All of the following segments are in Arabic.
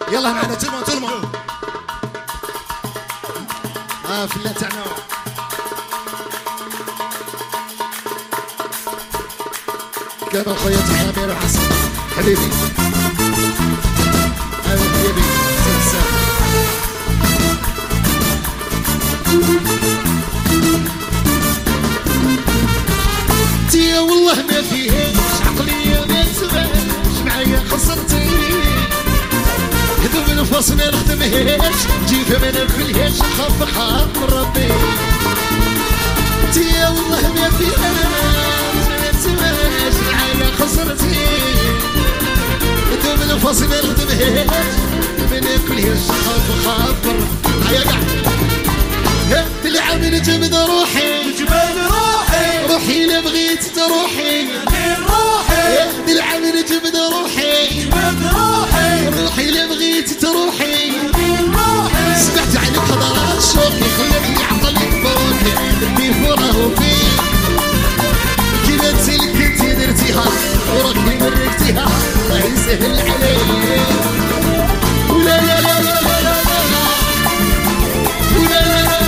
يلا معنا تلمو فلا تاعنا كما خويا تحامير وحسن حبيبي حبيبي سلسل تيا والله ما فيهاش عقلية ما تبانش معايا خسرتي هذو من الفاس ما نخدمهاش جيفها ما ناكلهاش نخاف من ربي تيا والله ما فيهاش ما تبانش معايا خسرتي هذو من الفاس ما نخدمهاش ما ناكلهاش نخاف من ربي هيا قاع اللي عامل جبد روحي روحي لا بغيت تروحي اللي عامل جبد روحي روحي لا بغيت تروحي سمعت عليك حضرات شوقي خلتني عقلي فوقي كيف وراه فيك كيما تسلك انتي درتيها وراكي مركتيها الله يسهل عليك ولا لا لا لا لا لا ولا لا لا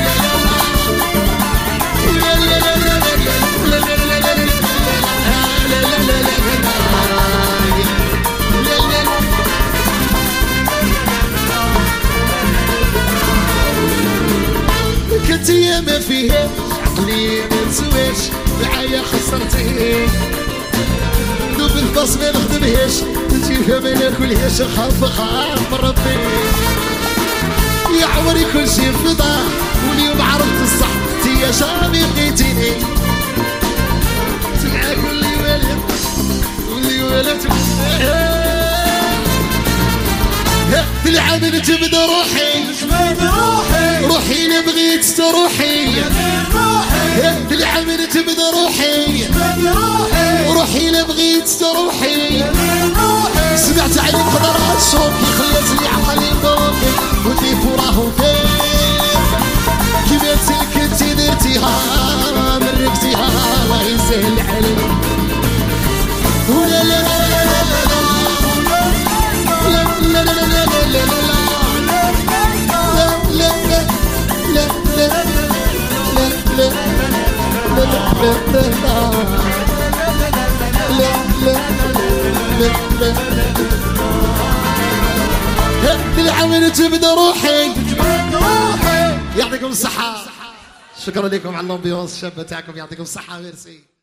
كنتي ما فيهاش عقلي ما نسواش معايا خسرتي دوب الباص ما نخدمهاش تجيبها ما ناكلهاش نخاف من ربي يا عمري كل شي فضاح واليوم عرفت الصح تيا شامي بغيتيني معاك واللي ولد العامل جبد روحي روحي اللي بغيت تروحي العامل جبد روحي روحي اللي بغيت تروحي سمعت عليك خضرات شوقي خلتني عقلي فوقي ودي فراه فيك كيما تلك انتي درتيها مرقتيها الله يسهل عليك ولا لا لا لا لا لا لا لا العمل جبد روحي يعطيكم الصحة شكرا لكم على الامبيونس الشابة تاعكم يعطيكم الصحة ميرسي.